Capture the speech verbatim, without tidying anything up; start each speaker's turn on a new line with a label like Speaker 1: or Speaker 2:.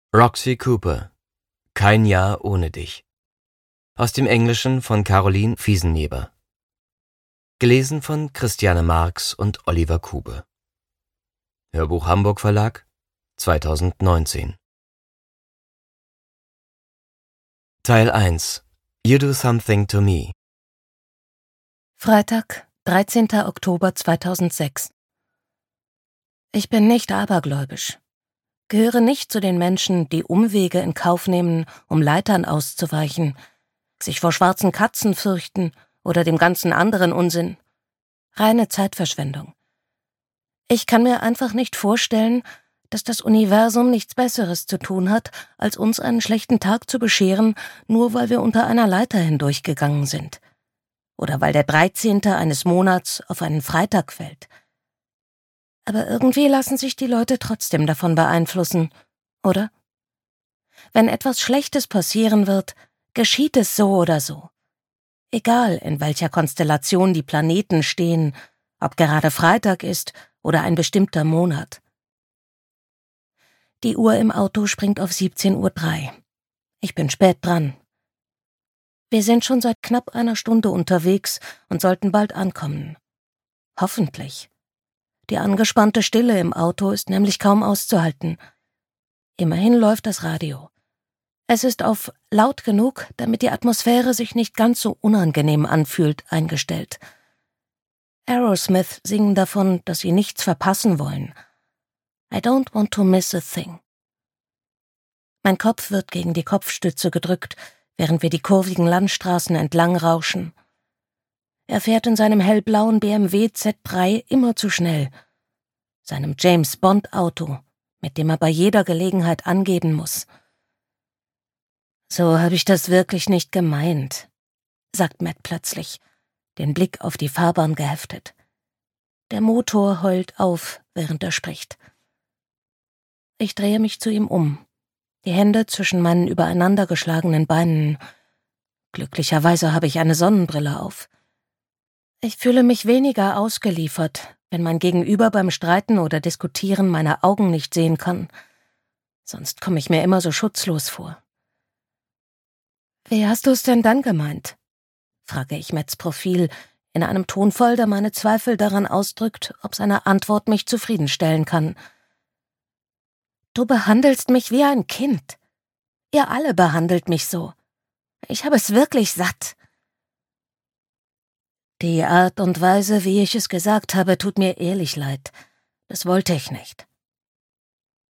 Speaker 1: Roxy Cooper. Kein Jahr ohne dich. Aus dem Englischen von Caroline Fiesenneber. Gelesen von Christiane Marx und Oliver Kube. Hörbuch Hamburg Verlag, zweitausendneunzehn. Teil eins. You Do Something to Me.
Speaker 2: Freitag, dreizehnter Oktober zweitausendsechs. Ich bin nicht abergläubisch. Gehöre nicht zu den Menschen, die Umwege in Kauf nehmen, um Leitern auszuweichen, sich vor schwarzen Katzen fürchten oder dem ganzen anderen Unsinn. Reine Zeitverschwendung. Ich kann mir einfach nicht vorstellen, dass das Universum nichts Besseres zu tun hat, als uns einen schlechten Tag zu bescheren, nur weil wir unter einer Leiter hindurchgegangen sind. Oder weil der dreizehnte eines Monats auf einen Freitag fällt. Aber irgendwie lassen sich die Leute trotzdem davon beeinflussen, oder? Wenn etwas Schlechtes passieren wird, geschieht es so oder so. Egal, in welcher Konstellation die Planeten stehen, ob gerade Freitag ist oder ein bestimmter Monat. Die Uhr im Auto springt auf siebzehn Uhr drei. Ich bin spät dran. Wir sind schon seit knapp einer Stunde unterwegs und sollten bald ankommen. Hoffentlich. Die angespannte Stille im Auto ist nämlich kaum auszuhalten. Immerhin läuft das Radio. Es ist auf laut genug, damit die Atmosphäre sich nicht ganz so unangenehm anfühlt, eingestellt. Aerosmith singen davon, dass sie nichts verpassen wollen. I don't want to miss a thing. Mein Kopf wird gegen die Kopfstütze gedrückt, während wir die kurvigen Landstraßen entlang rauschen. Er fährt in seinem hellblauen B M W Z drei immer zu schnell. Seinem James-Bond-Auto, mit dem er bei jeder Gelegenheit angeben muss. »So habe ich das wirklich nicht gemeint«, sagt Matt plötzlich, den Blick auf die Fahrbahn geheftet. Der Motor heult auf, während er spricht. Ich drehe mich zu ihm um, die Hände zwischen meinen übereinandergeschlagenen Beinen. Glücklicherweise habe ich eine Sonnenbrille auf. Ich fühle mich weniger ausgeliefert, wenn mein Gegenüber beim Streiten oder Diskutieren meine Augen nicht sehen kann. Sonst komme ich mir immer so schutzlos vor. »Wie hast du es denn dann gemeint?« frage ich Matts Profil in einem Tonfall, der meine Zweifel daran ausdrückt, ob seine Antwort mich zufriedenstellen kann. »Du behandelst mich wie ein Kind. Ihr alle behandelt mich so. Ich habe es wirklich satt.« Die Art und Weise, wie ich es gesagt habe, tut mir ehrlich leid. Das wollte ich nicht.